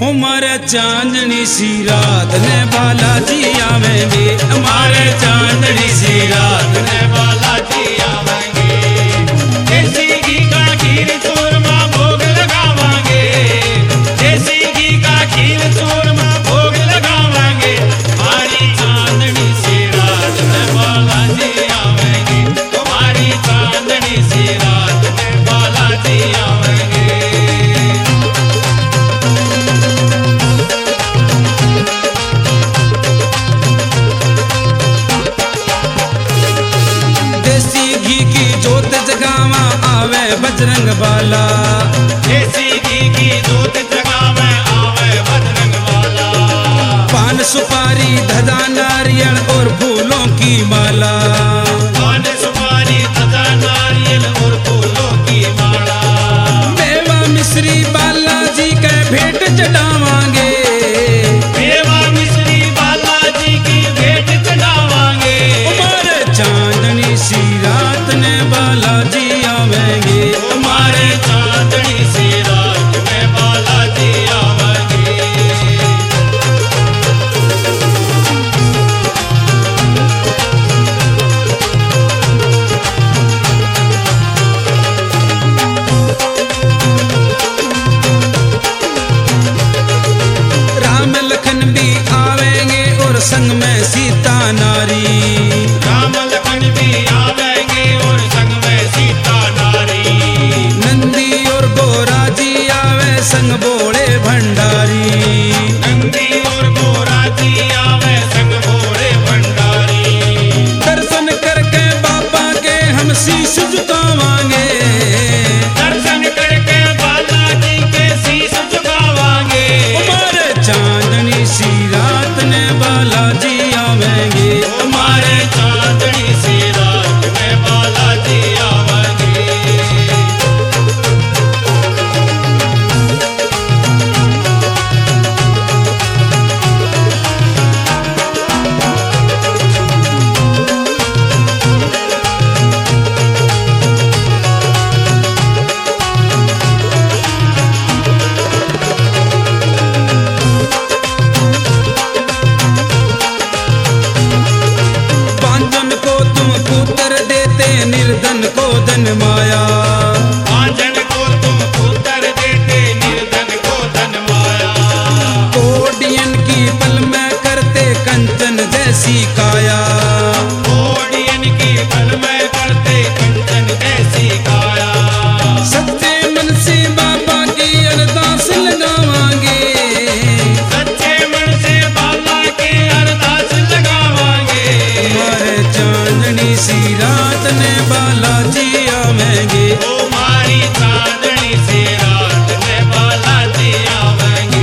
हमारे चांदनी सी रात ने बालाजी आवेंगे, हमारे चांदनी सी रात ने बालाजी आवेंगे। देसी घी का खीर चूरमा भोग लगावांगे, देसी घी का खीर चूरमा भोग लगावांगे। हमारी चांदनी सी रात में बालाजी आवेंगे, हमारी चांदनी सी रात में बालाजी आवेंगे। बजरंग बाला, देसी घी की जोत जगावे आवे बजरंग बाला। पान सुपारी धजा नारियल और फूलों की माला, पान सुपारी धजा नारियल और फूलों की माला। मेवा मिश्री बालाजी के भेंट चढ़ावांगे, मेवा मिश्री बालाजी की भेंट चढ़ावांगे। हमारे चांदनी सी रात ने बालाजी आवेंगे, हमारे चांदनी सी रात में बालाजी आवेंगे। राम लखन भी आवेंगे और संग में सीता नारी, राम लखन भी आवेंगे और संग में सीता नारी। नंदी और गोरा जी आवे संग बोले भंडारी, नंदी और गोरा जी आवे संग भोले भंडारी। दर्शन करके बाबा के हम शीश झुकावांगे, दर्शन करके बालाजी के शीश झुकावांगे। हमारे चांदनी सी रात ने बालाजी आवेंगे, हमारे चांदनी सी रात में बालाजी आवेंगे। पांचन को तुम पुत्र देते निर्धन को धन माया, पांचन को तुम पुत्र देते निर्धन को धन माया। कोडियन की पल में करते कंचन जैसी काया, ओडियन की पल में करते कंचन जैसी काया। सच्चे मन से बाबा की अरदास लगावांगे, सच्चे मन से बाबा के अरदास लगावांगे। हमारे चांदनी सी रात ने बालाजी आवेंगे, हमारी चांदनी सी रात में बालाजी आवेंगे।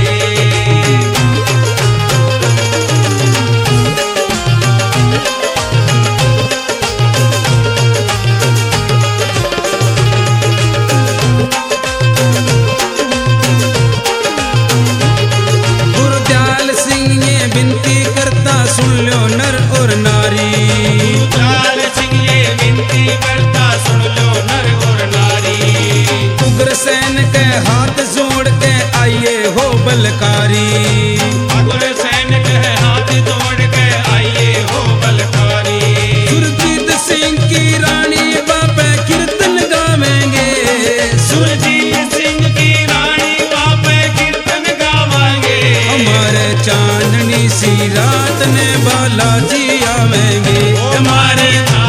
गुरदयाल सिंह ये विनती करता सुन लो नर और नारी, लाल सिंह ये विनती करता सुन लो नर और नारी। उग्रसेन के हाथ जोड़ के आइए हो बलकारी, अग्रसेन के हाथ जोड़ के आइए हो बलकारी। सुरजीत सिंह की रानी बापे कीर्तन गावेंगे, सुरजीत सिंह की रानी बापे कीर्तन गावांगे। हमारे चांदनी सी रात ने बालाजी आवेंगे, हमारे